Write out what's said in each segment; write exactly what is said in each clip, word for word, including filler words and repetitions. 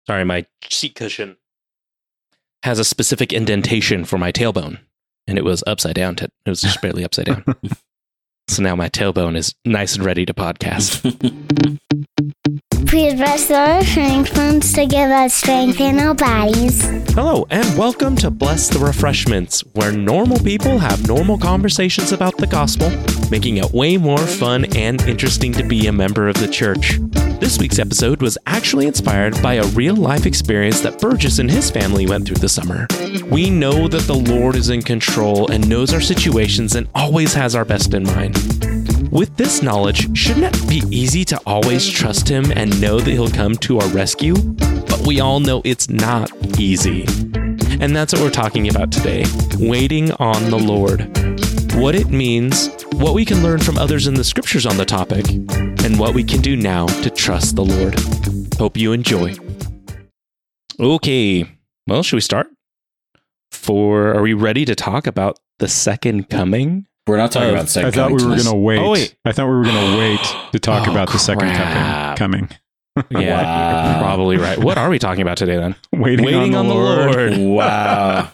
sorry, my seat cushion has a specific indentation for my tailbone, and it was upside down. To, it was just barely upside down. So now my tailbone is nice and ready to podcast. Please rest our strength to give us strength in our bodies. Hello, and welcome to Bless the Refreshments, where normal people have normal conversations about the gospel, making it way more fun and interesting to be a member of the church. This week's episode was actually inspired by a real-life experience that Burgess and his family went through this summer. We know that the Lord is in control and knows our situations and always has our best in mind. With this knowledge, shouldn't it be easy to always trust him and know that he'll come to our rescue? But we all know it's not easy. And that's what we're talking about today, waiting on the Lord. What it means, what we can learn from others in the scriptures on the topic, and what we can do now to trust the Lord. Hope you enjoy. Okay, well, should we start? For, are we ready to talk about the second coming? We're not talking Oh, about second I thought coming. we were tonight. going to wait. Oh, wait. I thought we were going to wait to talk Oh, about the second crap. coming. coming. Yeah, Wow. you're probably right. What are we talking about today then? Waiting, Waiting on, the, Lord. Wow.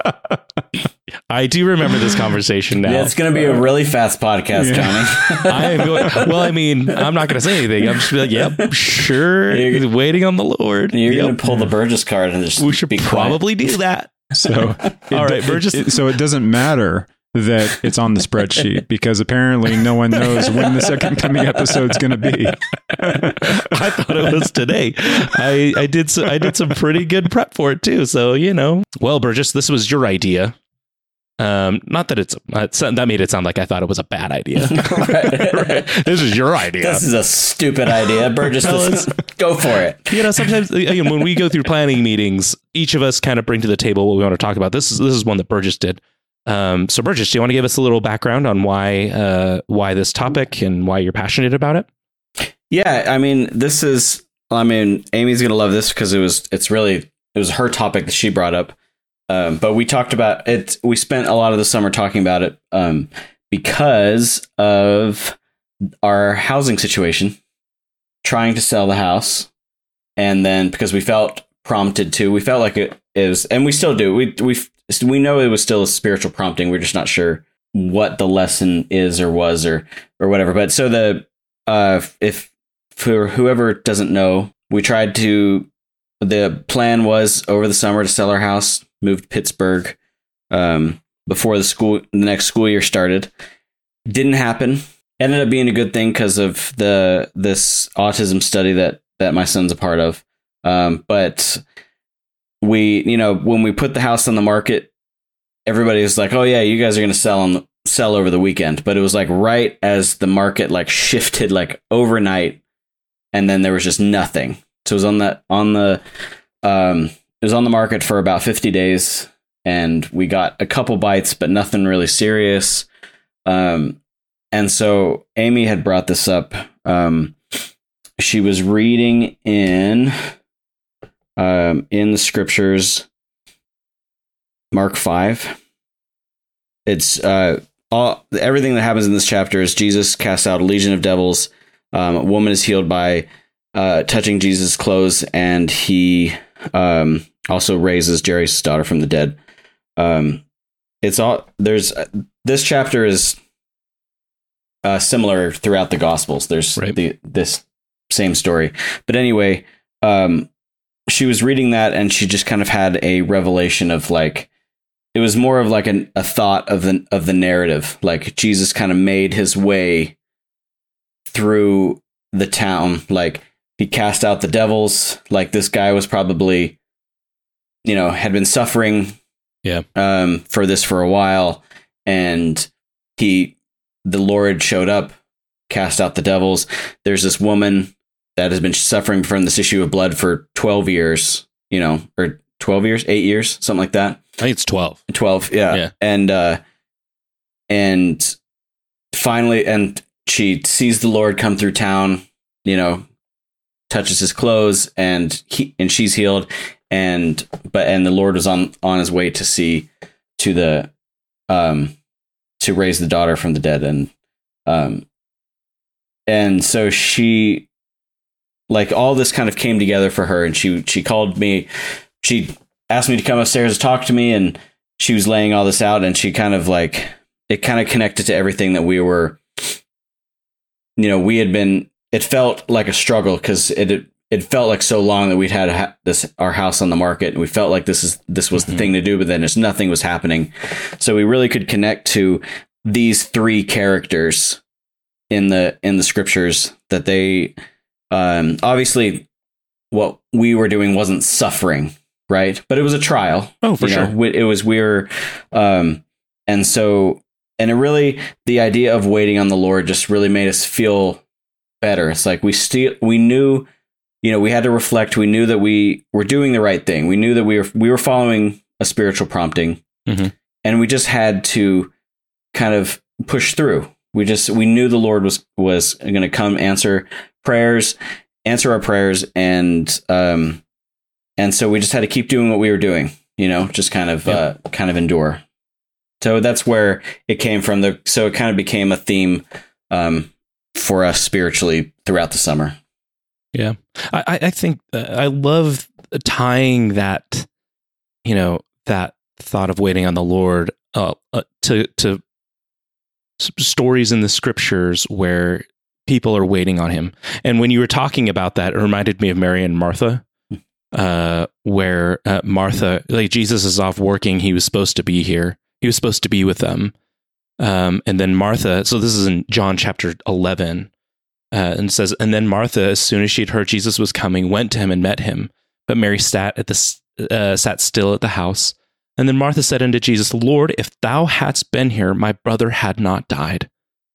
I do remember this conversation now. Yeah, it's going to be a really fast podcast, Yeah. Johnny. I am going, well, I mean, I'm not going to say anything. I'm just be like, yep, sure. You're- He's waiting on the Lord. You're Yep. going to pull the Burgess card and just We should be quiet. probably do that. So, All right, it, Burgess. it- so it doesn't matter that it's on the spreadsheet because apparently no one knows when the second coming episode's going to be. I thought it was today. I, I did so, I did some pretty good prep for it too. So, you know, well, Burgess, this was your idea. Um, not that it's, it's that made it sound like I thought it was a bad idea. Right. Right. This is your idea. This is a stupid idea. Burgess, Fellas. let's go for it. You know, sometimes you know, when we go through planning meetings, each of us kind of bring to the table what we want to talk about. This is this is one that Burgess did. Um, so Burgess, do you want to give us a little background on why uh, why this topic and why you're passionate about it? Yeah, I mean, this is, I mean, Amy's going to love this because it was, it's really, it was her topic that she brought up. Um, but we talked about it. We spent a lot of the summer talking about it um, because of our housing situation, trying to sell the house. And then because we felt prompted to, we felt like it is, and we still do. We, we, we know it was still a spiritual prompting. We're just not sure what the lesson is or was or, or whatever. But so the, uh, if for whoever doesn't know, we tried to, the plan was over the summer to sell our house, move to Pittsburgh um, before the school, the next school year started. Didn't happen. Ended up being a good thing because of the this autism study that that my son's a part of. Um, but we, you know, when we put the house on the market, everybody was like, "Oh yeah, you guys are going to sell on the, sell over the weekend." But it was like right as the market like shifted like overnight, and then there was just nothing. So it was on the on the um, it was on the market for about fifty days, and we got a couple bites, but nothing really serious. Um, and so Amy had brought this up. Um, she was reading in um, in the scriptures, Mark five. It's uh, all everything that happens in this chapter is Jesus casts out a legion of devils. Um, a woman is healed by Uh, touching Jesus' clothes, and he um, also raises Jairus' daughter from the dead. Um, it's all there's this chapter is uh, similar throughout the Gospels. There's Right. the this same story, but anyway, um, she was reading that, and she just kind of had a revelation of like it was more of like an, a thought of the of the narrative, like Jesus kind of made his way through the town, like. He cast out the devils. Like this guy was probably, you know, had been suffering Yeah. um, for this for a while. And he, the Lord showed up, cast out the devils. There's this woman that has been suffering from this issue of blood for twelve years, you know, or twelve years, eight years, something like that. I think it's twelve. twelve. Yeah. Yeah. And, uh, and finally, and she sees the Lord come through town, you know, touches his clothes, and he and she's healed, and but and the Lord was on on his way to see to the um to raise the daughter from the dead, and um and so she like all this kind of came together for her, and she she called me, she asked me to come upstairs to talk to me, and she was laying all this out, and she kind of like, it kind of connected to everything that we were, you know, we had been, it felt like a struggle because it, it felt like so long that we'd had a, this, our house on the market, and we felt like this is, this was mm-hmm. the thing to do, but then just nothing was happening. So we really could connect to these three characters in the, in the scriptures that they, um, obviously what we were doing wasn't suffering, right? But it was a trial. Oh, for you sure. know? It was, we were, um, and so, and it really, the idea of waiting on the Lord just really made us feel better. It's like we still, we knew, you know, we had to reflect. We knew that we were doing the right thing. We knew that we were, we were following a spiritual prompting, mm-hmm. and we just had to kind of push through. We just, we knew the Lord was, was going to come answer prayers, answer our prayers. And, um, and so we just had to keep doing what we were doing, you know, just kind of, yep. uh, kind of endure. So that's where it came from. The, so it kind of became a theme, um, for us spiritually throughout the summer. Yeah. I, I think uh, I love tying that, you know, that thought of waiting on the Lord, uh, uh to, to, stories in the scriptures where people are waiting on him. And when you were talking about that, it reminded me of Mary and Martha, uh, where uh, Martha, like Jesus is off working. He was supposed to be here. He was supposed to be with them. Um, and then Martha, so this is in John chapter eleven, uh, and it says, and then Martha, as soon as she had heard Jesus was coming, went to him and met him. But Mary sat at the, uh, sat still at the house. And then Martha said unto Jesus, Lord, if thou hadst been here, my brother had not died.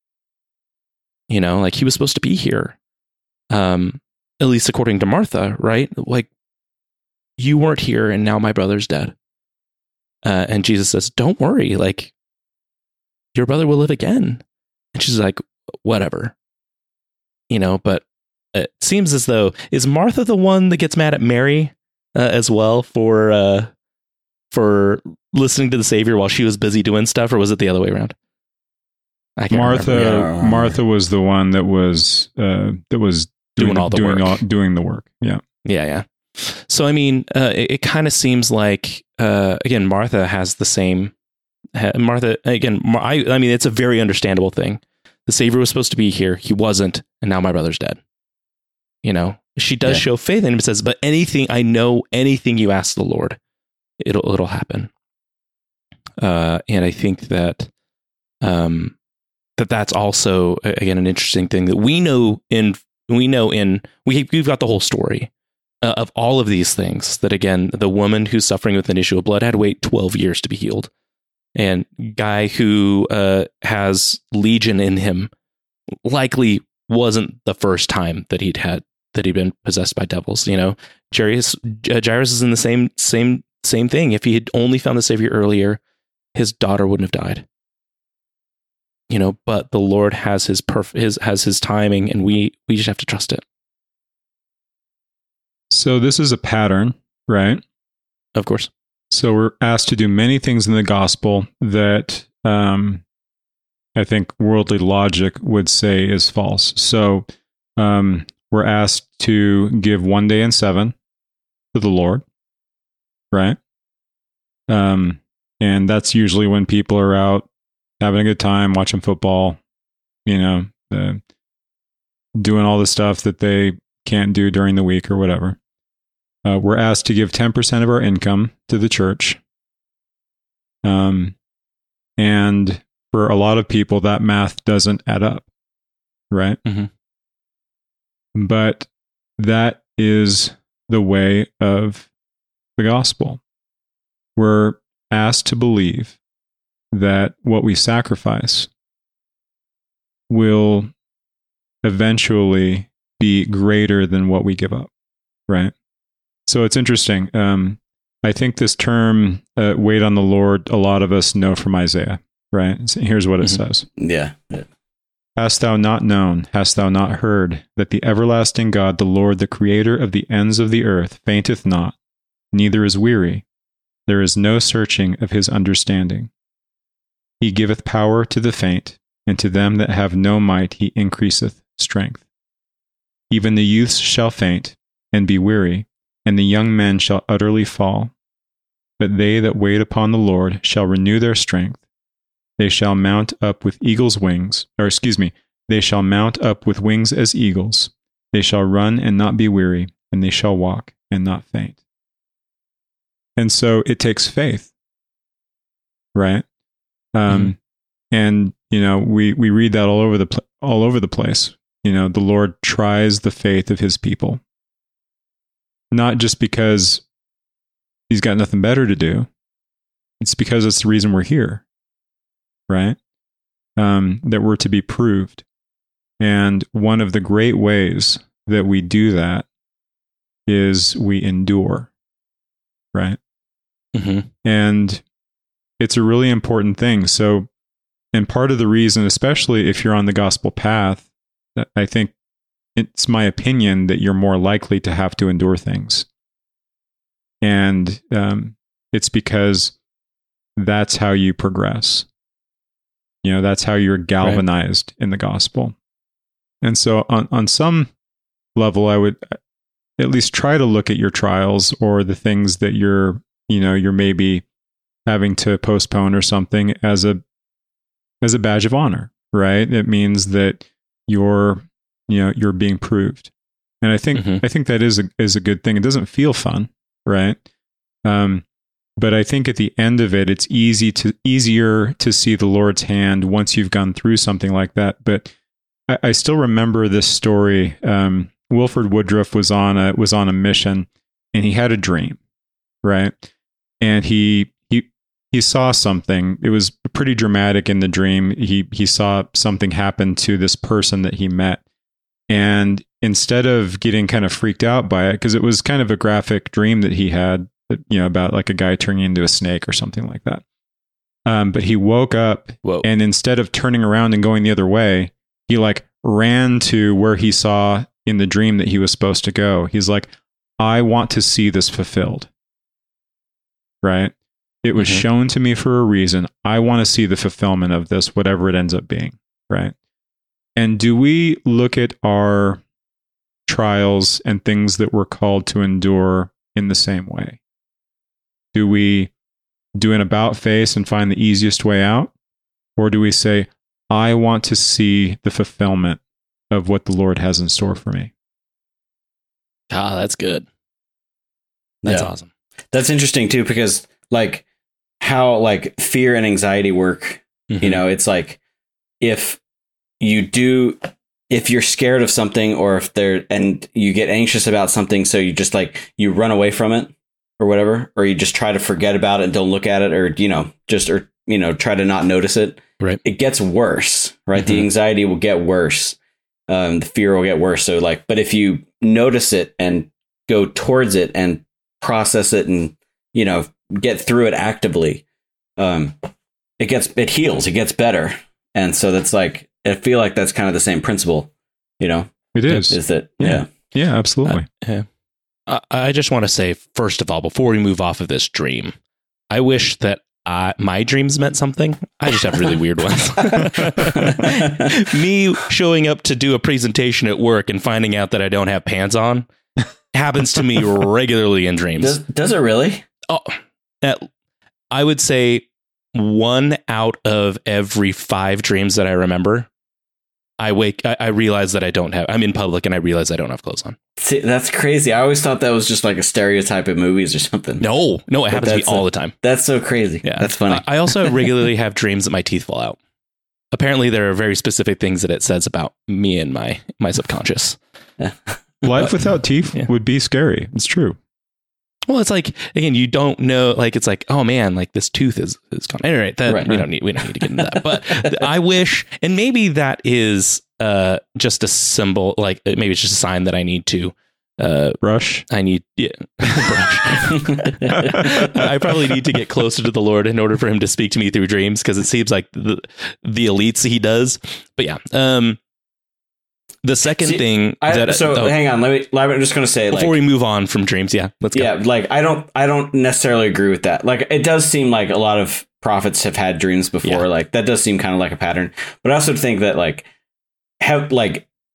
You know, like he was supposed to be here. Um, at least according to Martha, right? Like you weren't here and now my brother's dead. Uh, and Jesus says, don't worry, like your brother will live again. And she's like, whatever, you know, but it seems as though, is Martha the one that gets mad at Mary uh, as well for, uh, for listening to the Savior while she was busy doing stuff, or was it the other way around? I can't Martha, remember. Martha was the one that was uh, that was doing, doing all the doing work. All, doing the work. Yeah, yeah, yeah. So I mean, uh, it, it kind of seems like uh, again, Martha has the same. Ha, Martha again. I, I mean, it's a very understandable thing. The Savior was supposed to be here, he wasn't, and now my brother's dead. You know, she does yeah. show faith in him. It says, "But anything I know, anything you ask the Lord, it'll it'll happen." Uh, and I think that um, that that's also again an interesting thing that we know in we know in we we've got the whole story uh, of all of these things. That again, the woman who's suffering with an issue of blood had to wait twelve years to be healed, and guy who uh, has legion in him likely wasn't the first time that he'd had that he'd been possessed by devils. You know, Jairus uh, Jairus is in the same same. Same thing. If he had only found the Savior earlier, his daughter wouldn't have died. You know, but the Lord has his perf- his has his timing, and we we just have to trust it. So this is a pattern, right? Of course. So we're asked to do many things in the gospel that um, I think worldly logic would say is false. So um, we're asked to give one day in seven to the Lord. Right. Um, and that's usually when people are out having a good time, watching football, you know, uh, doing all the stuff that they can't do during the week or whatever. Uh, we're asked to give ten percent of our income to the church. Um, and for a lot of people, that math doesn't add up. Right. Mm-hmm. But that is the way of the gospel. We're asked to believe that what we sacrifice will eventually be greater than what we give up, right? So it's interesting. Um, I think this term, uh, wait on the Lord, a lot of us know from Isaiah, right? So here's what it mm-hmm. says. Yeah. yeah. Hast thou not known, hast thou not heard, that the everlasting God, the Lord, the creator of the ends of the earth, fainteth not, neither is weary. There is no searching of his understanding. He giveth power to the faint, and to them that have no might he increaseth strength. Even the youths shall faint and be weary, and the young men shall utterly fall. But they that wait upon the Lord shall renew their strength. They shall mount up with eagles' wings, or excuse me, they shall mount up with wings as eagles. They shall run and not be weary, and they shall walk and not faint. And so it takes faith, right? Um, mm-hmm. And you know, we we read that all over the pl- all over the place. You know, the Lord tries the faith of His people, not just because He's got nothing better to do. It's because it's the reason we're here, right? Um, that we're to be proved. And one of the great ways that we do that is we endure, right? Mm-hmm. And it's a really important thing. So, and part of the reason, especially if you're on the gospel path, I think it's my opinion that you're more likely to have to endure things. And um, it's because that's how you progress. You know, that's how you're galvanized right. in the gospel. And so on, on some level, I would at least try to look at your trials or the things that you're, you know, you're maybe having to postpone or something as a, as a badge of honor, right? It means that you're, you know, you're being proved. And I think, mm-hmm. I think that is a, is a good thing. It doesn't feel fun, right? Um, but I think at the end of it, it's easy to, easier to see the Lord's hand once you've gone through something like that. But I, I still remember this story. Um, Wilford Woodruff was on a, was on a mission, and he had a dream, right? And he, he, he saw something. It was pretty dramatic in the dream. He, he saw something happen to this person that he met. And instead of getting kind of freaked out by it, because it was kind of a graphic dream that he had, you know, about like a guy turning into a snake or something like that. Um, but he woke up Whoa. and instead of turning around and going the other way, he like ran to where he saw in the dream that he was supposed to go. He's like, I want to see this fulfilled. Right? It was mm-hmm. shown to me for a reason. I want to see the fulfillment of this, whatever it ends up being. Right? And do we look at our trials and things that we're called to endure in the same way? Do we do an about face and find the easiest way out? Or do we say, I want to see the fulfillment of what the Lord has in store for me? Ah, that's good. That's yeah. awesome. That's interesting too, because like how like fear and anxiety work, mm-hmm. you know, it's like if you do, if you're scared of something or if they're, and you get anxious about something, so you just like, you run away from it or whatever, or you just try to forget about it and don't look at it, or, you know, just, or, you know, try to not notice it. Right. It gets worse, right? Mm-hmm. The anxiety will get worse. Um, the fear will get worse. So like, but if you notice it and go towards it and process it and, you know, get through it actively, um, it gets, it heals, it gets better. And so that's like, I feel like that's kind of the same principle, you know? It is. Is that, yeah. Yeah, yeah absolutely. Uh, yeah. I, I just want to say, first of all, before we move off of this dream, I wish that I, my dreams meant something. I just have really weird ones. Me showing up to do a presentation at work and finding out that I don't have pants on happens to me regularly in dreams. Does, does it really? Oh, uh, I would say one out of every five dreams that I remember, I wake, I, I realize that I don't have, I'm in public and I realize I don't have clothes on. See, that's crazy. I always thought that was just like a stereotype of movies or something. No, no, it but happens to me all a, the time. That's so crazy. Yeah, that's funny. I, I also regularly have dreams that my teeth fall out. Apparently there are very specific things that it says about me and my, my subconscious. Life without teeth yeah. would be scary. It's true. Well, it's like, again, you don't know, like, it's like, oh man, like this tooth is, is gone. Anyway, that, right, we right. don't need, we don't need to get into that, but I wish, and maybe that is uh, just a symbol, like maybe it's just a sign that I need to uh, brush. I need, yeah, brush. I probably need to get closer to the Lord in order for him to speak to me through dreams. Cause it seems like the, the elites he does, but yeah. Um, The second See, thing I, that so oh, hang on, let me. I'm just going to say before like, we move on from dreams, yeah, let's go. Yeah, like I don't, I don't necessarily agree with that. Like it does seem like a lot of prophets have had dreams before. Yeah. Like that does seem kind of like a pattern. But I also think that like have like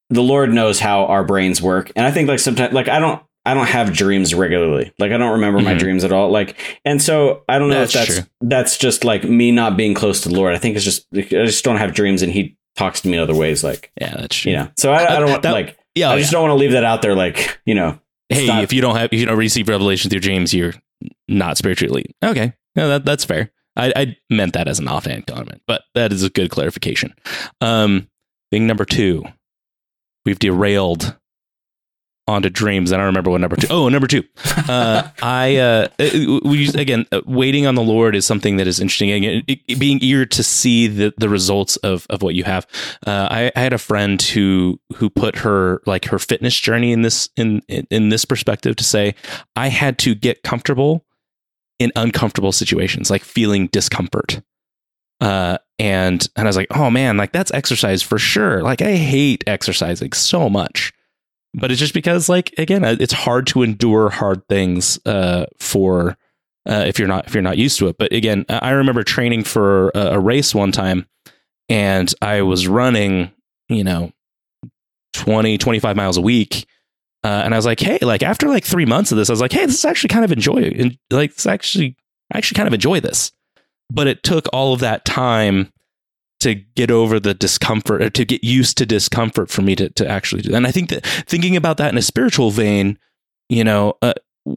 the Lord knows how our brains work. And I think like sometimes, like I don't, I don't have dreams regularly. Like I don't remember mm-hmm. my dreams at all. Like, and so I don't know that's if that's, true. that's just like me not being close to the Lord. I think it's just, I just don't have dreams and he talks to me in other ways. Like, yeah, that's true. You know, so I, I don't want that, like, yeah, I just yeah. don't want to leave that out there. Like, you know, hey, not, if you don't have, if you don't receive revelation through dreams, you're not spiritually. Okay. No, that, that's fair. I, I meant that as an offhand comment, but that is a good clarification. Um, thing number two, we've derailed onto dreams. I don't remember what number two. Oh, number two. Uh, I uh, we again waiting on the Lord is something that is interesting. Again, it, it, being eager to see the, the results of, of what you have. Uh, I, I had a friend who who put her like her fitness journey in this in, in in this perspective to say I had to get comfortable in uncomfortable situations, like feeling discomfort. Uh, and and I was like, oh man, like that's exercise for sure. Like I hate exercising so much. But it's just because, like, again, it's hard to endure hard things uh, for uh, if you're not if you're not used to it. But again, I remember training for a, a race one time and I was running, you know, twenty, twenty-five miles a week. Uh, and I was like, hey, like after like three months of this, I was like, hey, this is actually kind of enjoy it. Like, it's actually I actually kind of enjoy this. But it took all of that time to get over the discomfort, or to get used to discomfort for me to, to actually do that. And I think that thinking about that in a spiritual vein, you know, uh,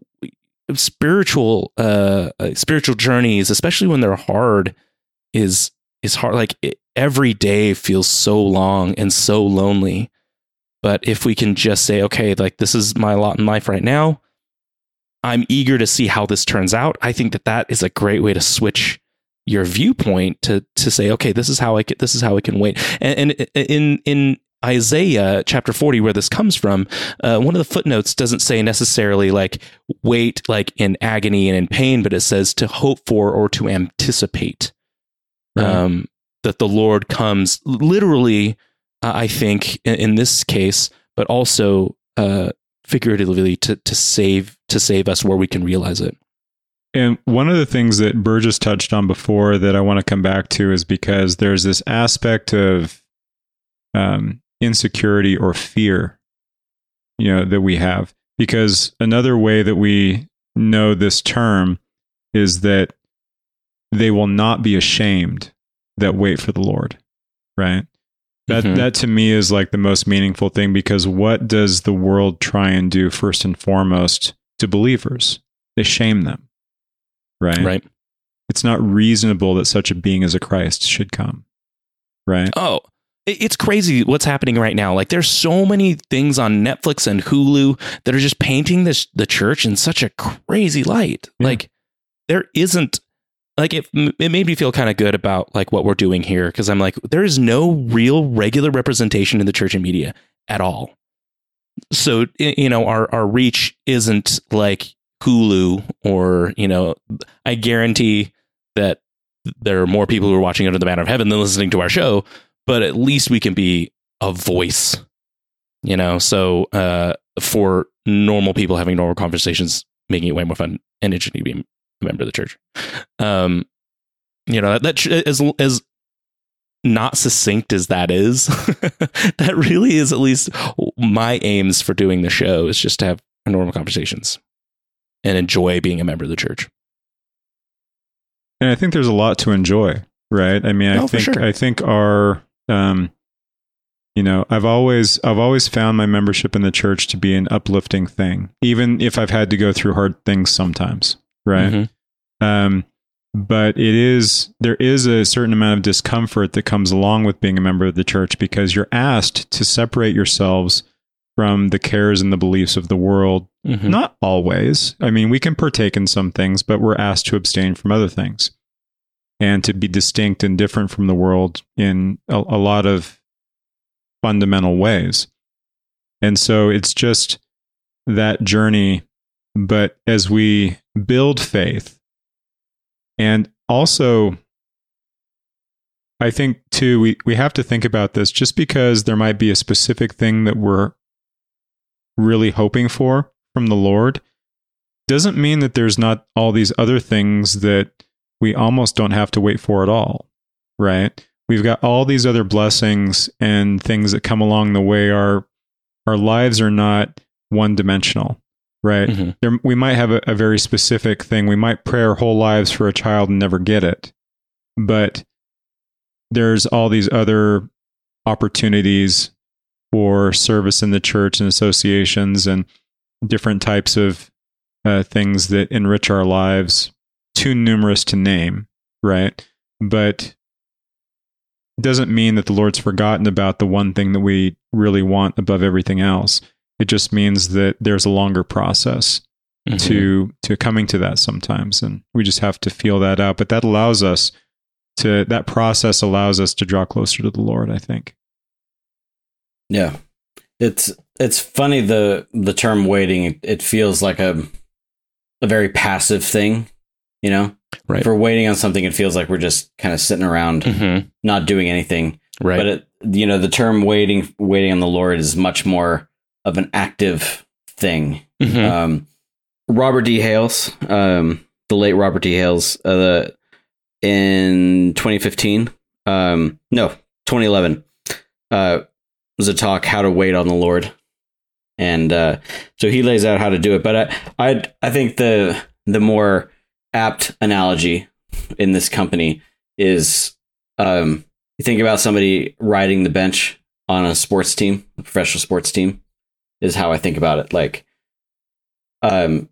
spiritual, uh, spiritual journeys, especially when they're hard, is, is hard. Like it, every day feels so long and so lonely. But if we can just say, okay, like this is my lot in life right now, I'm eager to see how this turns out. I think that that is a great way to switch your viewpoint to to say, okay, this is how I can, this is how I can wait. And, and in in Isaiah chapter forty, where this comes from, uh, one of the footnotes doesn't say necessarily like wait like in agony and in pain, but it says to hope for or to anticipate right. um, that the Lord comes literally. Uh, I think in, in this case, but also uh, figuratively to to save to save us where we can realize it. And one of the things that Burgess touched on before that I want to come back to is because there's this aspect of um, insecurity or fear, you know, that we have. Because another way that we know this term is that they will not be ashamed that wait for the Lord, right? That mm-hmm. that to me is like the most meaningful thing, because what does the world try and do first and foremost to believers? They shame them. Right. Right. It's not reasonable that such a being as a Christ should come. Right. Oh, it's crazy what's happening right now. Like there's so many things on Netflix and Hulu that are just painting this the church in such a crazy light. Yeah. Like there isn't like it, it made me feel kind of good about like what we're doing here. Cause I'm like, there is no real regular representation in the church and media at all. So, you know, our, our reach isn't like Hulu or, you know, I guarantee that there are more people who are watching Under the Banner of Heaven than listening to our show, but at least we can be a voice, you know, so uh, for normal people having normal conversations, making it way more fun and interesting to be a member of the church. Um, you know, that, that as, as not succinct as that is, that really is at least my aims for doing the show, is just to have normal conversations and enjoy being a member of the church. And I think there's a lot to enjoy, right? I mean, I oh, think sure. I think our, um, you know, I've always I've always found my membership in the church to be an uplifting thing, even if I've had to go through hard things sometimes, right? Mm-hmm. Um, but it is there is a certain amount of discomfort that comes along with being a member of the church, because you're asked to separate yourselves from the cares and the beliefs of the world. Mm-hmm. Not always. I mean, we can partake in some things, but we're asked to abstain from other things and to be distinct and different from the world in a, a lot of fundamental ways. And so it's just that journey. But as we build faith, and also, I think too, we, we have to think about this. Just because there might be a specific thing that we're really hoping for from the Lord doesn't mean that there's not all these other things that we almost don't have to wait for at all, right? We've got all these other blessings and things that come along the way our our lives are not one dimensional, right? Mm-hmm. There, we might have a, a very specific thing. We might pray our whole lives for a child and never get it. But there's all these other opportunities for service in the church and associations and different types of uh, things that enrich our lives, too numerous to name, right? But it doesn't mean that the Lord's forgotten about the one thing that we really want above everything else. It just means that there's a longer process mm-hmm. to to coming to that sometimes, and we just have to feel that out. But that allows us to, that process allows us to draw closer to the Lord, I think. Yeah. It's it's funny, the the term waiting, it, it feels like a a very passive thing, you know? Right. If we're waiting on something, it feels like we're just kind of sitting around, mm-hmm. not doing anything. Right. But it, you know, the term waiting waiting on the Lord is much more of an active thing. Mm-hmm. Um, Robert D. Hales, um, the late Robert D. Hales, uh, the, in twenty fifteen, um, no, twenty eleven, uh, was a talk, How to Wait on the Lord. And uh, so he lays out how to do it. But I, I, I think the the more apt analogy in this company is, um, you think about somebody riding the bench on a sports team, a professional sports team, is how I think about it. Like, um,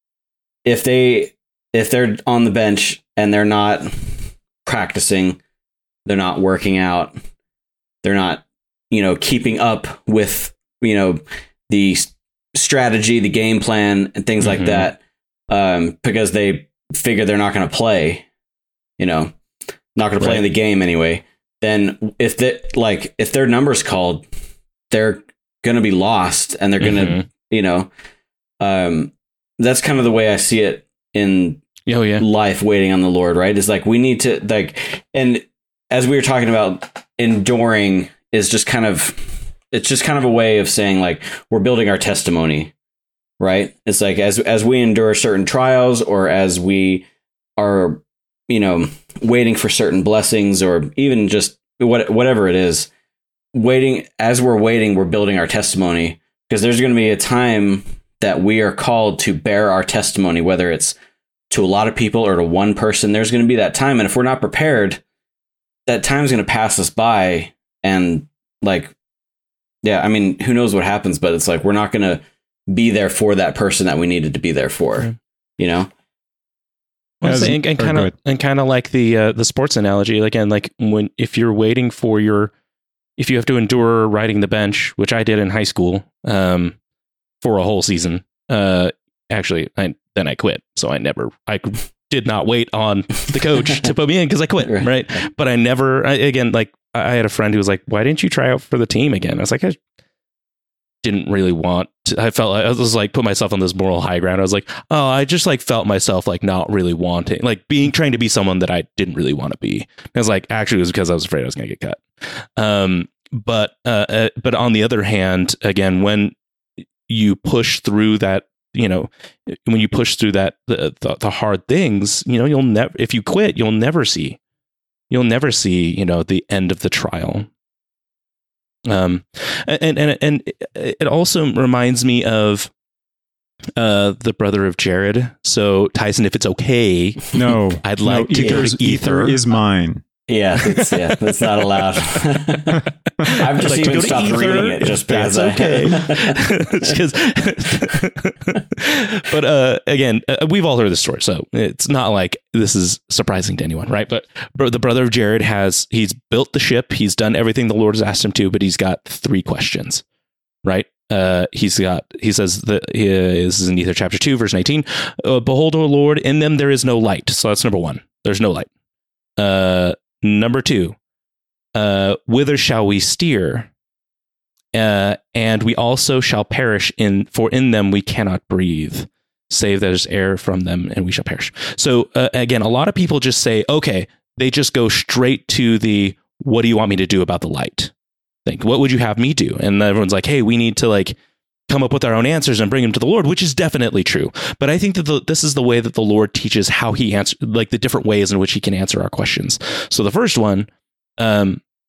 if they if they're on the bench and they're not practicing, they're not working out, they're not, you know, keeping up with, you know, the strategy, the game plan, and things mm-hmm. like that, um, because they figure they're not going to play, you know, not going to play right. in the game anyway. Then if they, like, if their number's called, they're going to be lost, and they're going to, mm-hmm. you know, um, that's kind of the way I see it in oh, yeah. life, waiting on the Lord, right? Is like, we need to, like, and as we were talking about, enduring is just kind of, it's just kind of a way of saying, like, we're building our testimony, right? It's like, as, as we endure certain trials, or as we are, you know, waiting for certain blessings, or even just what, whatever it is, waiting, as we're waiting, we're building our testimony, because there's going to be a time that we are called to bear our testimony, whether it's to a lot of people or to one person. There's going to be that time. And if we're not prepared, that time's going to pass us by. And, like, yeah, I mean, who knows what happens, but it's like, we're not going to be there for that person that we needed to be there for, mm-hmm. you know? Well, and kind of, and kind of like the uh, the sports analogy again. Like, when, if you're waiting for your, if you have to endure riding the bench, which I did in high school, um, for a whole season. Uh, actually, I, then I quit, so I never, I did not wait on the coach to put me in because I quit, right? But I never, I, again, like, I had a friend who was like, "Why didn't you try out for the team again?" I was like, I didn't really want to, I felt I was like, put myself on this moral high ground. I was like, oh, I just like felt myself like not really wanting, like being, trying to be someone that I didn't really want to be. And I was like, actually, it was because I was afraid I was going to get cut. Um, but, uh, uh, but on the other hand, again, when you push through that, you know, when you push through that, the, the, the hard things, you know, you'll never, if you quit, you'll never see, you'll never see, you know, the end of the trial. Um, and, and, and it also reminds me of, uh, the brother of Jared. So Tyson, if it's okay, no, I'd like no, to go ether, to ether. ether is mine. Yeah, it's, yeah, that's not allowed. I've just like even stopped ether, reading it just because. That's okay. But uh, again, uh, we've all heard this story, so it's not like this is surprising to anyone, right? But, but the brother of Jared has, he's built the ship, he's done everything the Lord has asked him to, but he's got three questions, right? Uh, he's got, he says that he is in Ether chapter two, verse nineteen, uh, behold, O Lord, in them there is no light. So that's number one. There's no light. Uh, Number two, uh, whither shall we steer? Uh, and we also shall perish in, for in them we cannot breathe, save there is air from them, and we shall perish. So uh, again, a lot of people just say, okay, they just go straight to the, what do you want me to do about the light? Think, what would you have me do? And everyone's like, hey, we need to like come up with our own answers and bring them to the Lord, which is definitely true. But I think that the, this is the way that the Lord teaches how he answers, like the different ways in which he can answer our questions. So the first one, um,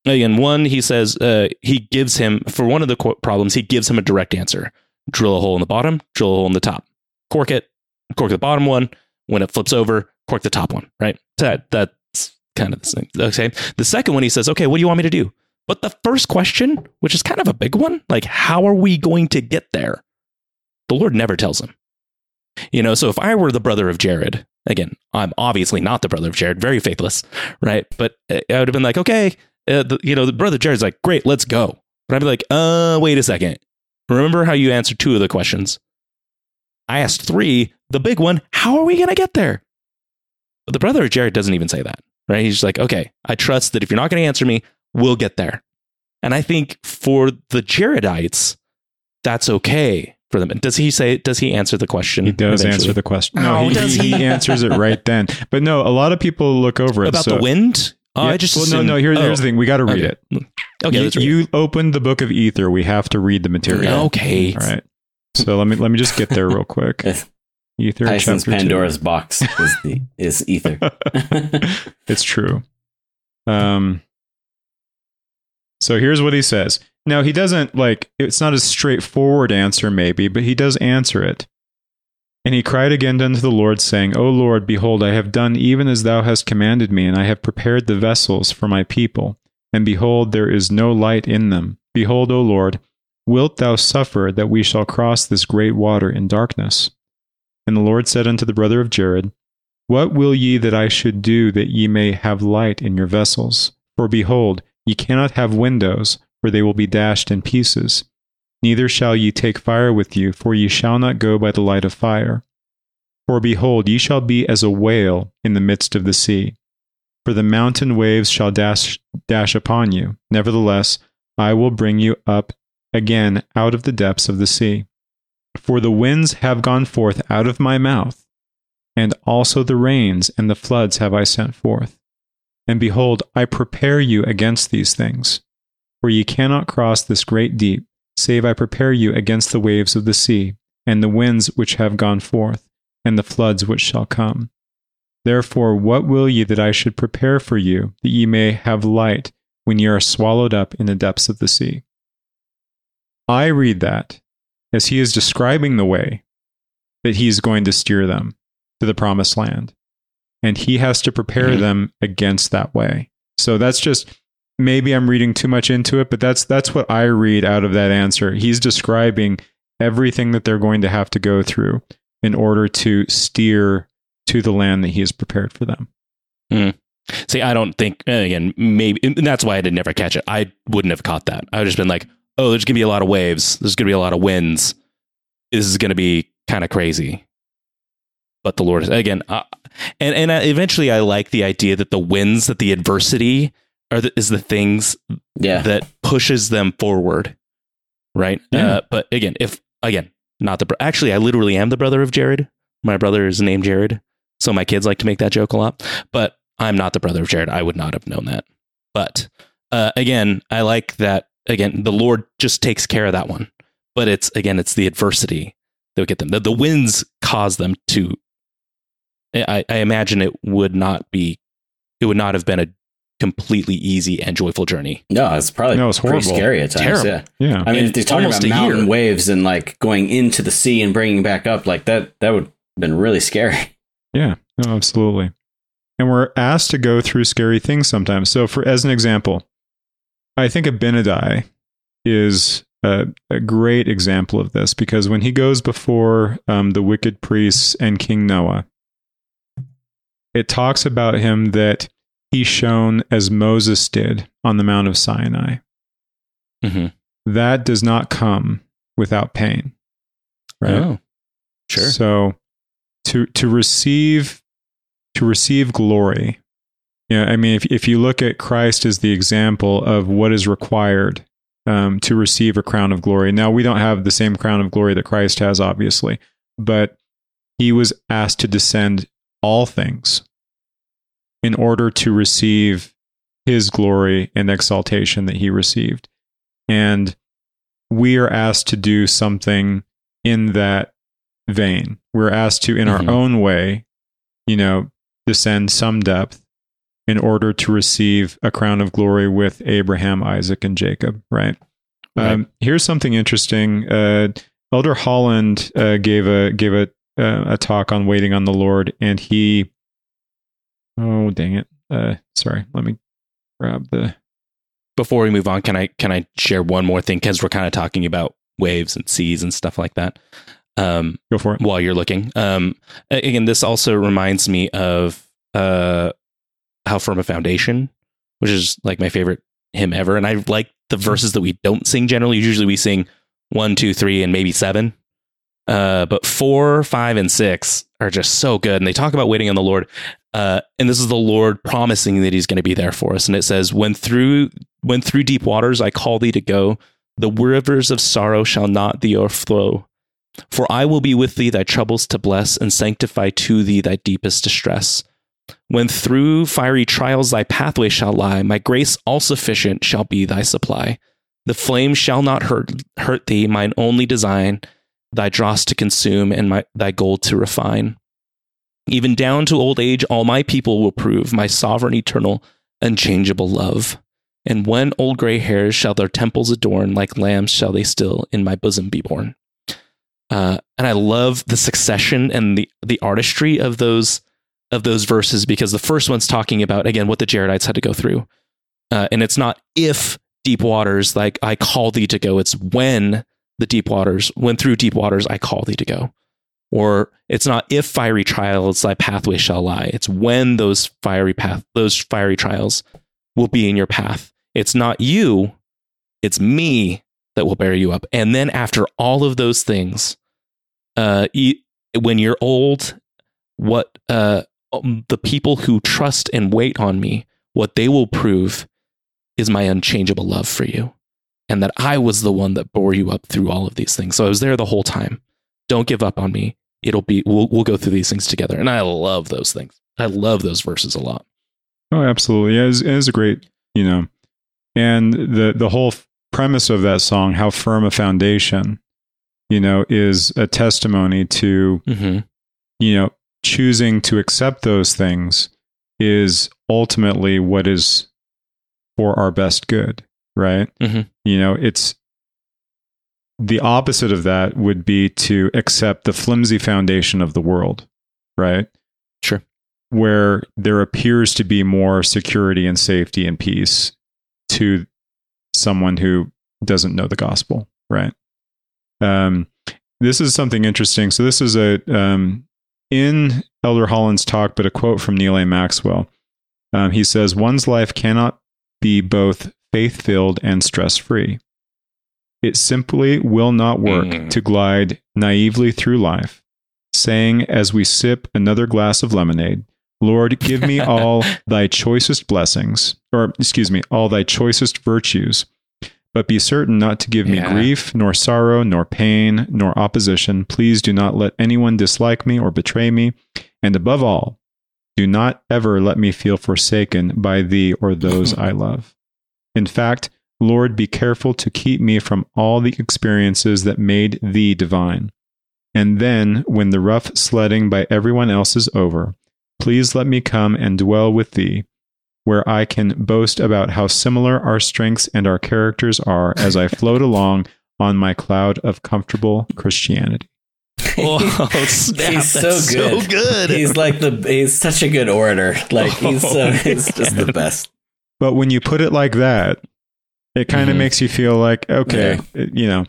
again, one, he says uh, he gives him, for one of the qu- problems, he gives him a direct answer. Drill a hole in the bottom, drill a hole in the top. Cork it, cork the bottom one. When it flips over, cork the top one, right? That That's kind of the thing. Okay. The second one, he says, okay, what do you want me to do? But the first question, which is kind of a big one, like, how are we going to get there? The Lord never tells him. You know, so if I were the brother of Jared, again, I'm obviously not the brother of Jared, very faithless, right? But I would have been like, okay, uh, the, you know, the brother Jared's like, great, let's go. But I'd be like, uh, wait a second. Remember how you answered two of the questions? I asked three. The big one, how are we going to get there? But the brother of Jared doesn't even say that, right? He's just like, okay, I trust that if you're not going to answer me, we'll get there. And I think for the Jaredites, that's okay for them. Does he say, does he answer the question? He does eventually? answer the question. No, oh, he, does he? he? he answers it right then. But no, a lot of people look over it. About so. the wind? Oh, yeah, I just well, assumed, no, no. Here, oh, here's the thing. We got to read okay. it. Okay, you, let's read you it. opened the book of Ether. We have to read the material. Okay. All right. So let me let me just get there real quick. Ether, Tyson's chapter Pandora's two. box is the is Ether. It's true. Um. So here's what he says. Now he doesn't like. It's not a straightforward answer, maybe, but he does answer it. And he cried again unto the Lord, saying, O Lord, behold, I have done even as thou hast commanded me, and I have prepared the vessels for my people. And behold, there is no light in them. Behold, O Lord, wilt thou suffer that we shall cross this great water in darkness? And the Lord said unto the brother of Jared, What will ye that I should do that ye may have light in your vessels? For behold, ye cannot have windows, for they will be dashed in pieces. Neither shall ye take fire with you, for ye shall not go by the light of fire. For behold, ye shall be as a whale in the midst of the sea. For the mountain waves shall dash, dash upon you. Nevertheless, I will bring you up again out of the depths of the sea. For the winds have gone forth out of my mouth, and also the rains and the floods have I sent forth. And behold, I prepare you against these things. For ye cannot cross this great deep, save I prepare you against the waves of the sea, and the winds which have gone forth, and the floods which shall come. Therefore, what will ye that I should prepare for you, that ye may have light when ye are swallowed up in the depths of the sea? I read that as he is describing the way that he's going to steer them to the promised land. And he has to prepare mm-hmm. them against that way. So that's just, maybe I'm reading too much into it, but that's that's what I read out of that answer. He's describing everything that they're going to have to go through in order to steer to the land that he has prepared for them. Mm. See, I don't think, again, maybe, and that's why I did never catch it. I wouldn't have caught that. I would have just been like, oh, there's going to be a lot of waves. There's going to be a lot of winds. This is going to be kind of crazy. But the Lord, again, uh, and, and eventually I like the idea that the winds, that the adversity are the, is the things yeah. that pushes them forward. Right. Yeah. Uh, but again, if, again, not the, actually, I literally am the brother of Jared. My brother is named Jared. So my kids like to make that joke a lot, but I'm not the brother of Jared. I would not have known that. But uh, again, I like that. Again, the Lord just takes care of that one. But it's, again, it's the adversity that would get them. The, the winds cause them to, I, I imagine it would not be, it would not have been a completely easy and joyful journey. No, it's probably no, it's pretty horrible. scary at times. Terrible. Yeah. Yeah. I mean, And if they're talking almost about a mountain year. waves and like going into the sea and bringing back up, like that, that would have been really scary. Yeah, no, absolutely. And we're asked to go through scary things sometimes. So for, as an example, I think Abinadi is a, a great example of this, because when he goes before um, the wicked priests and King Noah, it talks about him that he shone as Moses did on the Mount of Sinai. Mm-hmm. That does not come without pain, right? Oh, sure. So to to receive to receive glory, yeah, I mean, if if you look at Christ as the example of what is required um, to receive a crown of glory. Now, we don't have the same crown of glory that Christ has, obviously, but he was asked to descend all things in order to receive his glory and exaltation that he received. And we are asked to do something in that vein. We're asked to, in Mm-hmm. our own way, you know, descend some depth in order to receive a crown of glory with Abraham, Isaac, and Jacob, right? right. Um, here's something interesting. Uh, Elder Holland uh, gave a gave a uh, a talk on waiting on the Lord, and he, oh dang it, uh, sorry, let me grab the. Before we move on, can I can I share one more thing, because we're kind of talking about waves and seas and stuff like that. Um, Go for it. While you're looking, um, again, this also reminds me of uh, How Firm a Foundation, which is like my favorite hymn ever, and I like the verses that we don't sing generally. Usually we sing one, two, three, and maybe seven. Uh, but four, five, and six are just so good. And they talk about waiting on the Lord. Uh, and this is the Lord promising that he's going to be there for us. And it says, when through, when through deep waters, I call thee to go, the rivers of sorrow shall not thee o'erflow. For I will be with thee, thy troubles to bless, and sanctify to thee thy deepest distress. When through fiery trials thy pathway shall lie, my grace all sufficient shall be thy supply. The flame shall not hurt, hurt thee, mine only design, thy dross to consume and my thy gold to refine. Even down to old age, all my people will prove my sovereign, eternal, unchangeable love. And when old gray hairs shall their temples adorn, like lambs shall they still in my bosom be born. Uh, and I love the succession and the, the artistry of those of those verses, because the first one's talking about, again, what the Jaredites had to go through. Uh, and it's not if deep waters, like I call thee to go. It's when the deep waters, when through deep waters, I call thee to go. Or it's not if fiery trials thy pathway shall lie. It's when those fiery path, those fiery trials will be in your path. It's not you, it's me that will bear you up. And then after all of those things, uh, when you're old, what uh, the people who trust and wait on me, what they will prove is my unchangeable love for you. And that I was the one that bore you up through all of these things. So I was there the whole time. Don't give up on me. It'll be, we'll, we'll go through these things together. And I love those things. I love those verses a lot. Oh, absolutely. It is, it is a great, you know, and the, the whole premise of that song, How Firm a Foundation, you know, is a testimony to, mm-hmm. you know, choosing to accept those things is ultimately what is for our best good. Right. Mm-hmm. You know, it's the opposite of that would be to accept the flimsy foundation of the world. Right. Sure. Where there appears to be more security and safety and peace to someone who doesn't know the gospel. Right. Um, this is something interesting. So this is a, um, in Elder Holland's talk, but a quote from Neal A. Maxwell. Um, he says, one's life cannot be both faith-filled and stress-free. It simply will not work mm. to glide naively through life, saying as we sip another glass of lemonade, Lord, give me all thy choicest blessings, or excuse me, all thy choicest virtues, but be certain not to give yeah. me grief, nor sorrow, nor pain, nor opposition. Please do not let anyone dislike me or betray me, and above all, do not ever let me feel forsaken by thee or those I love. In fact, Lord, be careful to keep me from all the experiences that made thee divine. And then, when the rough sledding by everyone else is over, please let me come and dwell with thee, where I can boast about how similar our strengths and our characters are as I float along on my cloud of comfortable Christianity. Oh, snap. He's so That's good. so good. He's like the he's such a good orator. Like he's so he's just the best. But when you put it like that, it kind of mm-hmm. makes you feel like, okay, yeah. you know,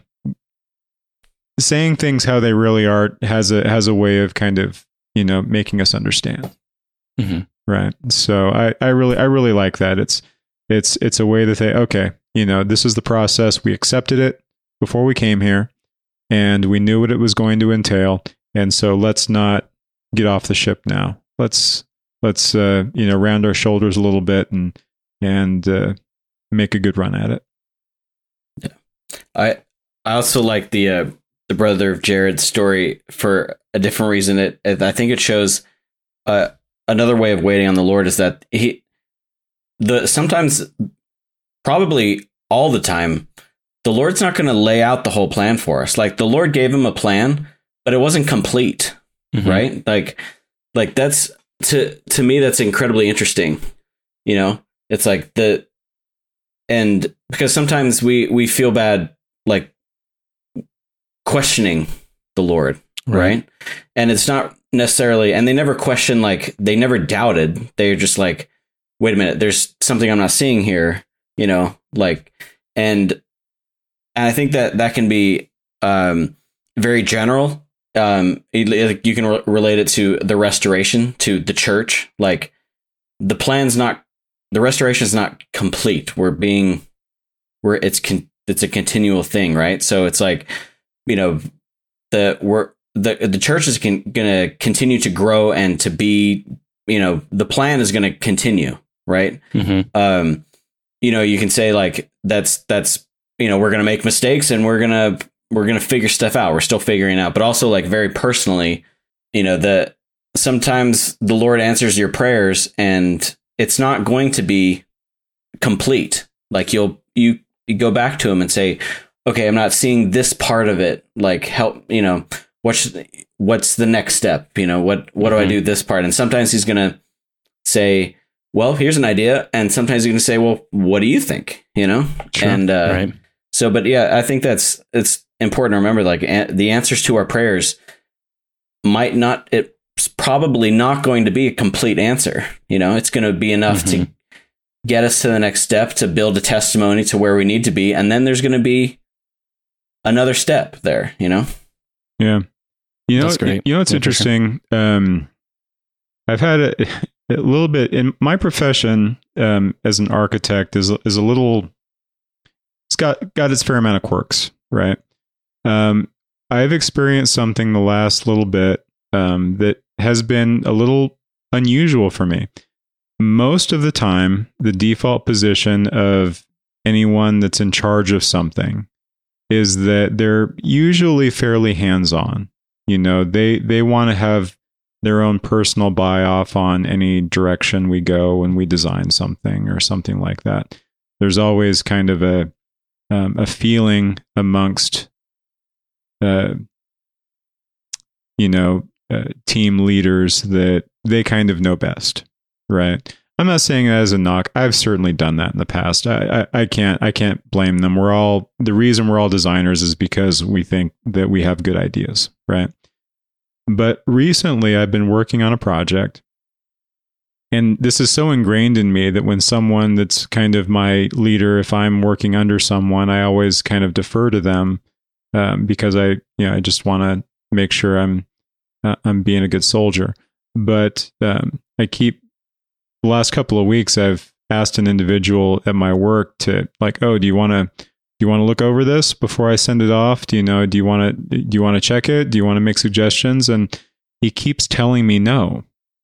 saying things how they really are has a has a way of kind of, you know, making us understand. Mm-hmm. Right. So I, I really I really like that. It's it's it's a way to say, okay, you know, this is the process. We accepted it before we came here, and we knew what it was going to entail. And so let's not get off the ship now. Let's let's uh, you know, round our shoulders a little bit and and uh, make a good run at it. Yeah. I I also like the uh, the brother of Jared's story for a different reason. It, it I think it shows uh, another way of waiting on the Lord is that he the sometimes probably all the time the Lord's not going to lay out the whole plan for us. Like the Lord gave him a plan, but it wasn't complete, mm-hmm. right? Like like that's to to me that's incredibly interesting. You know, it's like the, and because sometimes we, we feel bad, like questioning the Lord, right? right? And it's not necessarily, and they never question, like they never doubted. They're just like, wait a minute, there's something I'm not seeing here, you know, like, and, and I think that that can be um, very general. Um, you can re- relate it to the restoration, to the church. Like the plan's not, the restoration is not complete. We're being, we're, it's, con- it's a continual thing, right? So it's like, you know, the, we're, the, the church is con- going to continue to grow and to be, you know, the plan is going to continue, right? Mm-hmm. Um, you know, you can say like, that's, that's, you know, we're going to make mistakes and we're going to, we're going to figure stuff out. We're still figuring out, but also like very personally, you know, that sometimes the Lord answers your prayers and it's not going to be complete. Like you'll, you, you go back to him and say, okay, I'm not seeing this part of it. Like help, you know, what's, what's the next step? You know, what, what mm-hmm. do I do this part? And sometimes he's going to say, well, here's an idea. And sometimes he's going to say, well, what do you think? You know? Sure. And, uh, right. so, but yeah, I think that's, it's important to remember, like a- the answers to our prayers might not, it's probably not going to be a complete answer. You know, it's going to be enough mm-hmm. to get us to the next step, to build a testimony to where we need to be. And then there's going to be another step there, you know? Yeah. You know, That's great. You know, it's yeah, interesting. Sure. Um, I've had a, a little bit in my profession um, as an architect is, is a little, it's got, got its fair amount of quirks, right? Um, I've experienced something the last little bit um, that has been a little unusual for me. Most of the time, the default position of anyone that's in charge of something is that they're usually fairly hands-on. You know, they, they want to have their own personal buy-off on any direction we go when we design something or something like that. There's always kind of a um, a feeling amongst uh, you know, uh, team leaders that they kind of know best, right? I'm not saying that as a knock. I've certainly done that in the past. I, I, I can't I can't blame them. We're all, the reason we're all designers is because we think that we have good ideas, right? But recently I've been working on a project, and this is so ingrained in me that when someone that's kind of my leader, if I'm working under someone, I always kind of defer to them um, because I, you know, I just want to make sure I'm uh, I'm being a good soldier. But um, I keep, the last couple of weeks, I've asked an individual at my work to like, oh, do you want to, do you want to look over this before I send it off? Do you know, do you want to, do you want to check it? Do you want to make suggestions? And he keeps telling me no.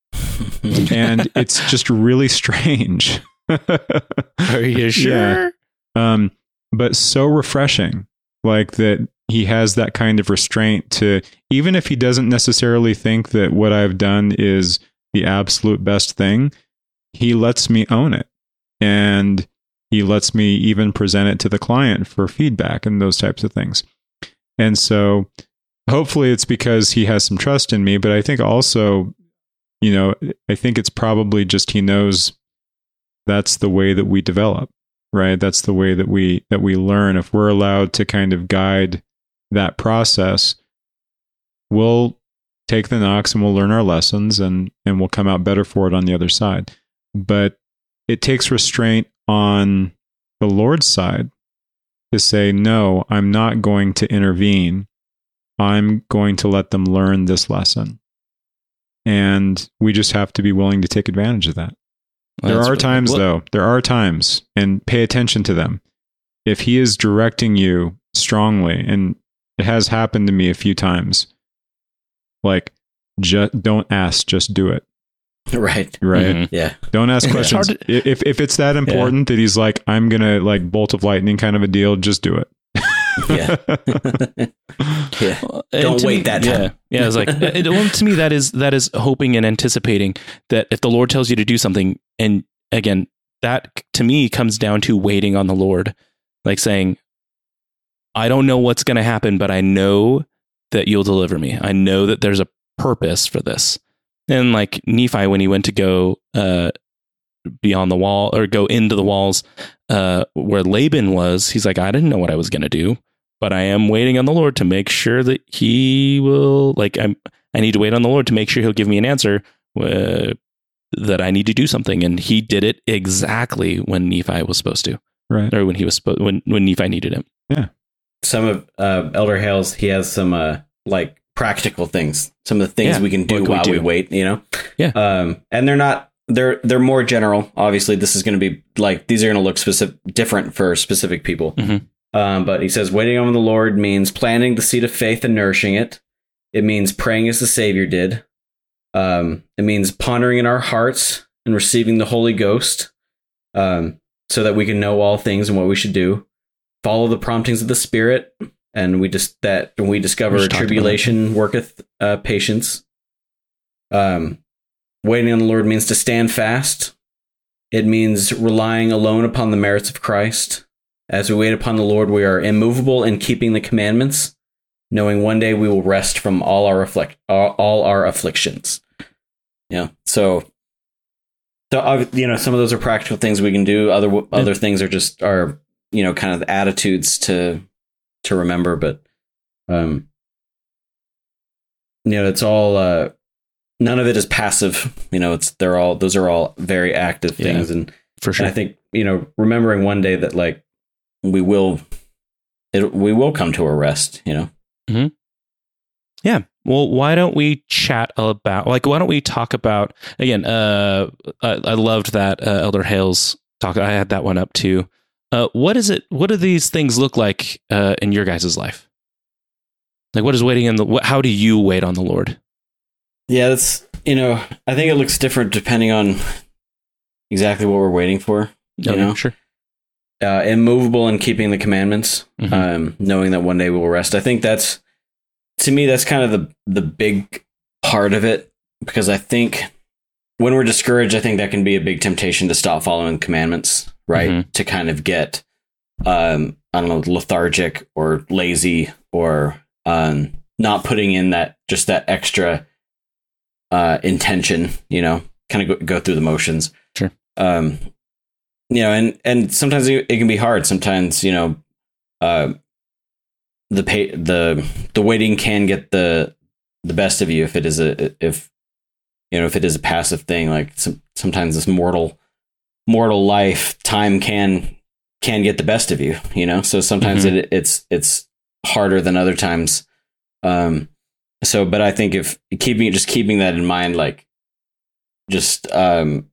And it's just really strange. Are you sure? Yeah. Um, but so refreshing, like that he has that kind of restraint to, even if he doesn't necessarily think that what I've done is the absolute best thing, he lets me own it. And he lets me even present it to the client for feedback and those types of things. And so hopefully it's because he has some trust in me, but I think also, you know, I think it's probably just he knows that's the way that we develop, right? That's the way that we that we learn. If we're allowed to kind of guide that process, we'll take the knocks and we'll learn our lessons, and and we'll come out better for it on the other side. But it takes restraint on the Lord's side to say, no, I'm not going to intervene. I'm going to let them learn this lesson. And we just have to be willing to take advantage of that. Well, there are times, what? though, there are times, and pay attention to them. If he is directing you strongly, and it has happened to me a few times, like, just don't ask, just do it. Right. Right. Mm-hmm. Yeah. Don't ask questions. To, if if it's that important yeah. that he's like, I'm going to like bolt of lightning kind of a deal, just do it. Yeah. yeah. Well, don't wait me, that time. Yeah. Yeah. It's like, it, well, to me, that is, that is hoping and anticipating that if the Lord tells you to do something, and again, that to me comes down to waiting on the Lord, like saying, I don't know what's going to happen, but I know that you'll deliver me. I know that there's a purpose for this. And like Nephi, when he went to go uh, beyond the wall or go into the walls uh, where Laban was. He's like, I didn't know what I was going to do, but I am waiting on the Lord to make sure that he will, like, I'm, I need to wait on the Lord to make sure he'll give me an answer uh, that I need to do something. And he did it exactly when Nephi was supposed to, right? Or when he was supposed, when, when Nephi needed him. Yeah. Some of uh, Elder Hales, he has some uh, like practical things, some of the things Yeah, we can do what can we while do? we wait, you know? Yeah. Um, and they're not, they're, they're more general. Obviously, this is going to be like, these are going to look specific, different for specific people. Mhm. Um, but he says, waiting on the Lord means planting the seed of faith and nourishing it. It means praying as the Savior did. Um, it means pondering in our hearts and receiving the Holy Ghost, um, so that we can know all things and what we should do. Follow the promptings of the Spirit, and we just that when we discover We just talked about tribulation worketh uh, patience. Um, waiting on the Lord means to stand fast. It means relying alone upon the merits of Christ. As we wait upon the Lord, we are immovable in keeping the commandments, knowing one day we will rest from all our reflect all, all our afflictions. Yeah, so. So, uh, you know, some of those are practical things we can do. Other yeah. other things are just are, you know, kind of attitudes to to remember. But, um, you know, it's all uh, none of it is passive. You know, it's they're all those are all very active things. Yeah, and for sure. And I think, you know, remembering one day that like we will it we will come to a rest, you know. Mm-hmm. Yeah. Well, why don't we chat about, like, why don't we talk about, again, uh, I, I loved that uh, Elder Hales talk. I had that one up too. Uh, what is it? What do these things look like uh, in your guys' life? Like, what is waiting in the, what, how do you wait on the Lord? Yeah, that's, you know, I think it looks different depending on exactly what we're waiting for. You Okay, know, sure. Uh, immovable in keeping the commandments, Mm-hmm. um, knowing that one day we will rest. I think that's, to me, that's kind of the the big part of it, because I think when we're discouraged, I think that can be a big temptation to stop following commandments, right? Mm-hmm. To kind of get, um, I don't know, lethargic or lazy, or um, not putting in that just that extra uh, intention, you know, kind of go, go through the motions. Sure. Um, you know, and and sometimes it, it can be hard. Sometimes, you know, uh, the pay, the the waiting can get the the best of you if it is a if you know if it is a passive thing. Like some, sometimes this mortal mortal life time can can get the best of you, you know. So sometimes Mm-hmm. it it's it's harder than other times. Um. So, but I think if keeping just keeping that in mind, like just um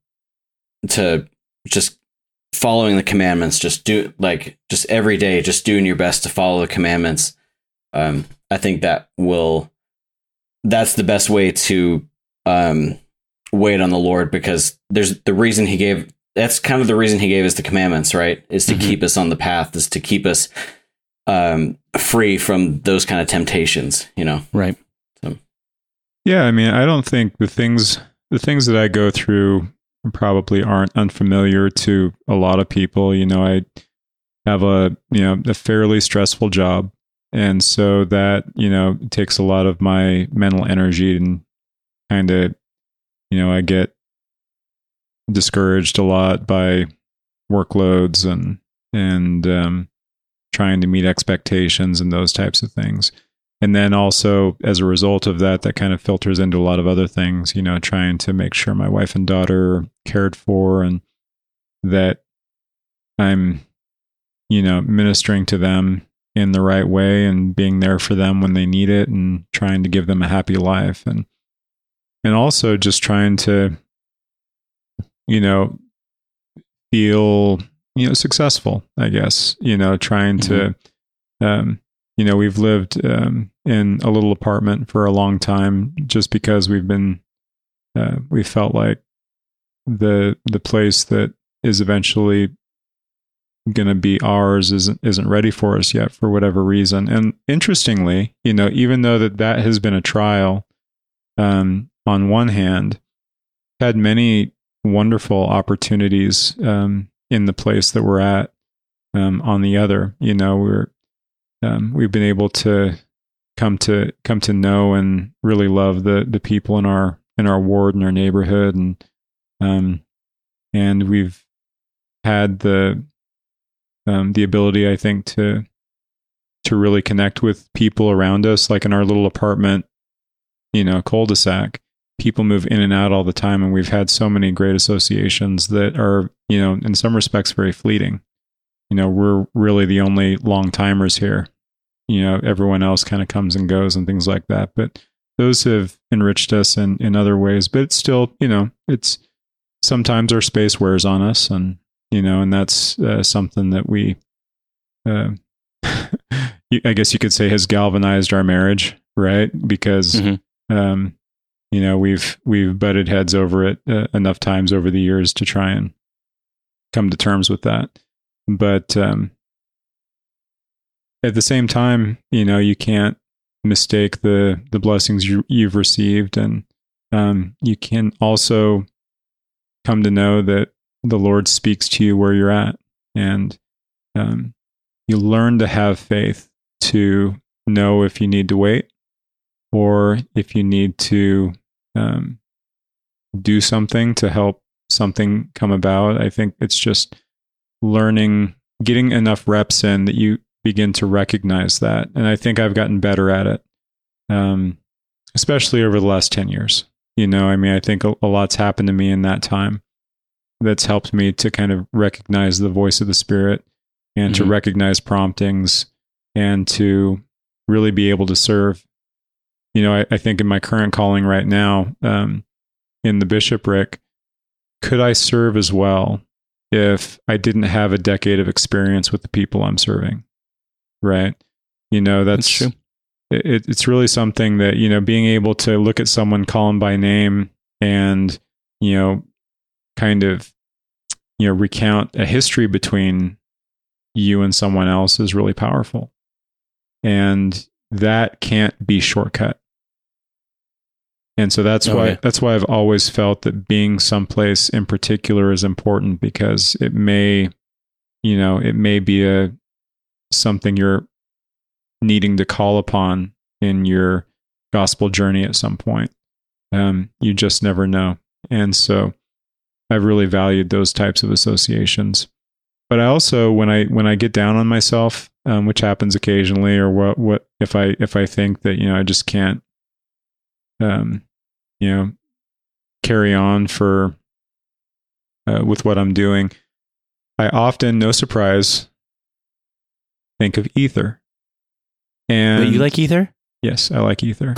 to just following the commandments, just do like just every day, just doing your best to follow the commandments. Um, I think that will, that's the best way to um, wait on the Lord, because there's the reason he gave, that's kind of the reason he gave us the commandments, right? Is to Mm-hmm. keep us on the path, is to keep us um, free from those kind of temptations, you know? Right. So. Yeah. I mean, I don't think the things, the things that I go through probably aren't unfamiliar to a lot of people. You know, I have a, you know, a fairly stressful job. And so that, you know, takes a lot of my mental energy, and kind of, you know, I get discouraged a lot by workloads and, and, um, trying to meet expectations and those types of things. And then also, as a result of that, that kind of filters into a lot of other things, you know, trying to make sure my wife and daughter are cared for, and that I'm, you know, ministering to them in the right way and being there for them when they need it, and trying to give them a happy life. And, and also just trying to, you know, feel, you know, successful, I guess, you know, trying Mm-hmm. to, um, you know, we've lived um, in a little apartment for a long time, just because we've been, uh, we felt like the the place that is eventually going to be ours isn't isn't ready for us yet, for whatever reason. And interestingly, you know, even though that that has been a trial, um, on one hand, had many wonderful opportunities um, in the place that we're at. Um, on the other, you know, we're Um, we've been able to come to come to know and really love the the people in our in our ward and our neighborhood, and um, and we've had the um, the ability, I think, to to really connect with people around us. Like in our little apartment, you know, cul-de-sac, people move in and out all the time, and we've had so many great associations that are, you know, in some respects very fleeting. You know, we're really the only long timers here. You know, everyone else kind of comes and goes and things like that. But those have enriched us in, in other ways. But it's still, you know, it's sometimes our space wears on us, and, you know, and that's uh, something that we, uh, I guess you could say, has galvanized our marriage, right? Because, mm-hmm. um, you know, we've we've butted heads over it uh, enough times over the years to try and come to terms with that. But um, at the same time, you know, you can't mistake the the blessings you, you've received, and um, you can also come to know that the Lord speaks to you where you're at, and um, you learn to have faith to know if you need to wait or if you need to um, do something to help something come about. I think it's just learning, getting enough reps in that you begin to recognize that. And I think I've gotten better at it, um, especially over the last ten years. You know, I mean, I think a, a lot's happened to me in that time that's helped me to kind of recognize the voice of the Spirit and mm-hmm. to recognize promptings and to really be able to serve. You know, I, I think in my current calling right now, um, in the bishopric, could I serve as well if I didn't have a decade of experience with the people I'm serving? Right. You know, that's, that's true. It, it's really something that, you know, being able to look at someone, call them by name, and, you know, kind of, you know, recount a history between you and someone else is really powerful. And that can't be shortcut. And so that's oh, why, yeah. that's why I've always felt that being someplace in particular is important, because it may, you know, it may be a, something you're needing to call upon in your gospel journey at some point. Um, you just never know. And so I've really valued those types of associations. But I also, when I, when I get down on myself, um, which happens occasionally, or what, what, if I, if I think that, you know, I just can't, um, you know, carry on for, uh, with what I'm doing, I often, no surprise, think of Ether. And Wait, you like Ether? Yes, I like Ether.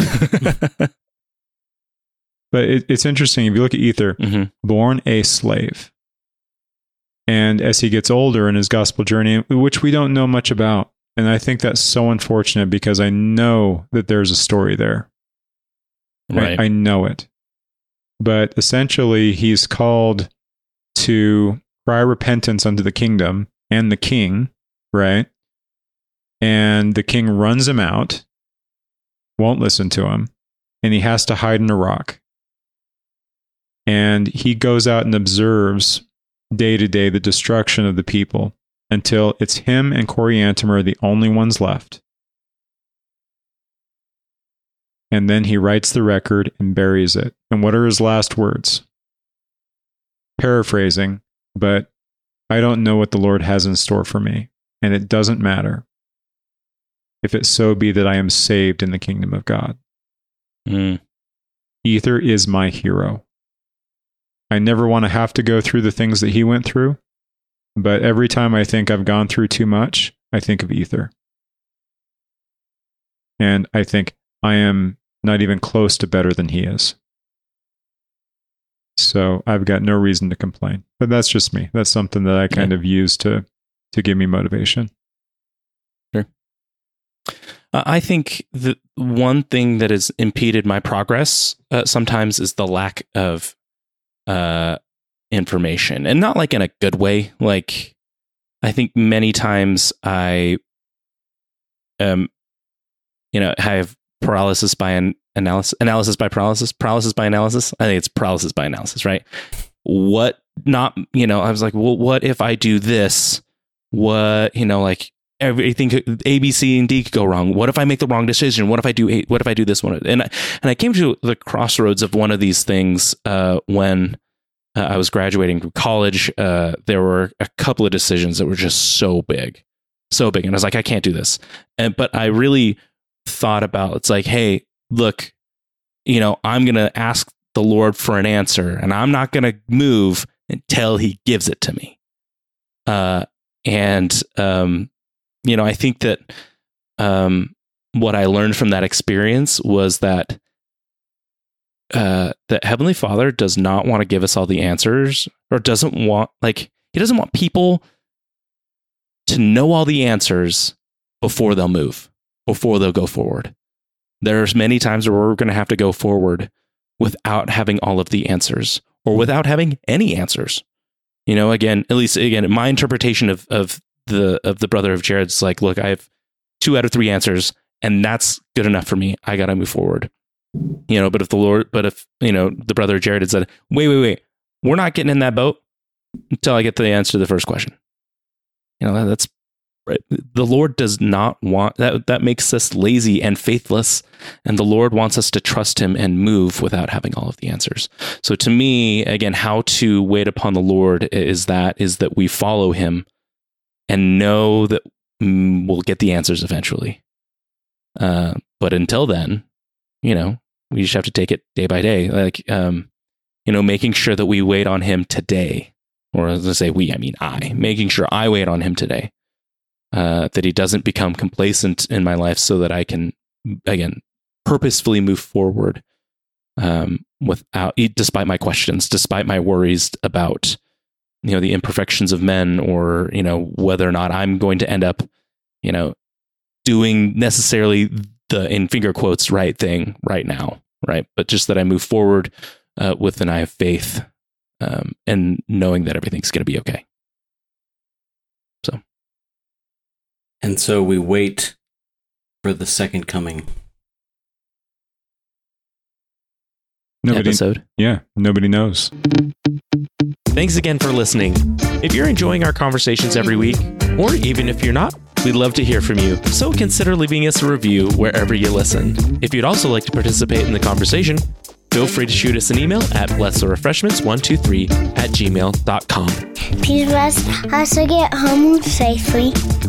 But it, it's interesting, if you look at Ether, mm-hmm. born a slave. And as he gets older in his gospel journey, which we don't know much about, and I think that's so unfortunate, because I know that there's a story there. Right. I, I know it. But essentially, he's called to cry repentance unto the kingdom and the king, right? And the king runs him out, won't listen to him, and he has to hide in a rock. And he goes out and observes day to day the destruction of the people until it's him and Coriantumr, the only ones left. And then he writes the record and buries it. And what are his last words? Paraphrasing, but I don't know what the Lord has in store for me, and it doesn't matter, if it so be that I am saved in the kingdom of God. Mm. Ether is my hero. I never want to have to go through the things that he went through, but every time I think I've gone through too much, I think of Ether. And I think I am not even close to better than he is. So I've got no reason to complain. But that's just me. That's something that I kind yeah. of use to to give me motivation. Sure. Uh, I think the one thing that has impeded my progress uh, sometimes is the lack of uh, information, and not like in a good way. Like, I think many times I, um, you know, have paralysis by an analysis, analysis by paralysis, paralysis by analysis. I think it's paralysis by analysis, right? What not, you know, I was like, well, what if I do this? What, you know, like everything, could, A, B, C, and D could go wrong. What if I make the wrong decision? What if I do, A, what if I do this one? And I, and I came to the crossroads of one of these things uh, when uh, I was graduating from college, uh, there were a couple of decisions that were just so big, so big. And I was like, I can't do this. And, but I really thought about, it's like, hey, look, you know, I'm going to ask the Lord for an answer, and I'm not going to move until he gives it to me. Uh, and, um, you know, I think that um, what I learned from that experience was that uh, that Heavenly Father does not want to give us all the answers, or doesn't want, like, he doesn't want people to know all the answers before they'll move, before they'll go forward. There's many times where we're going to have to go forward without having all of the answers, or without having any answers. You know, again, at least again, my interpretation of, of the of the brother of Jared's like, look, I have two out of three answers, and that's good enough for me. I got to move forward. You know, but if the Lord, but if, you know, the brother of Jared had said, wait, wait, wait, we're not getting in that boat until I get the answer to the first question. You know, that, that's right. The Lord does not want that. That makes us lazy and faithless. And the Lord wants us to trust him and move without having all of the answers. So to me, again, how to wait upon the Lord is that, is that we follow him and know that mm, we'll get the answers eventually. Uh, but until then, you know, we just have to take it day by day. Like, um, you know, making sure that we wait on him today, or as I say we, I mean I, making sure I wait on him today. Uh, that he doesn't become complacent in my life, so that I can, again, purposefully move forward um, without, despite my questions, despite my worries about, you know, the imperfections of men, or, you know, whether or not I'm going to end up, you know, doing necessarily the, in finger quotes, right thing right now, right? But just that I move forward uh, with an eye of faith um, and knowing that everything's going to be okay. So. And so we wait for the second coming. Nobody, episode. Yeah, nobody knows. Thanks again for listening. If you're enjoying our conversations every week, or even if you're not, we'd love to hear from you. So consider leaving us a review wherever you listen. If you'd also like to participate in the conversation, feel free to shoot us an email at bless the refreshments one two three at gmail dot com. Please bless us to get home safely.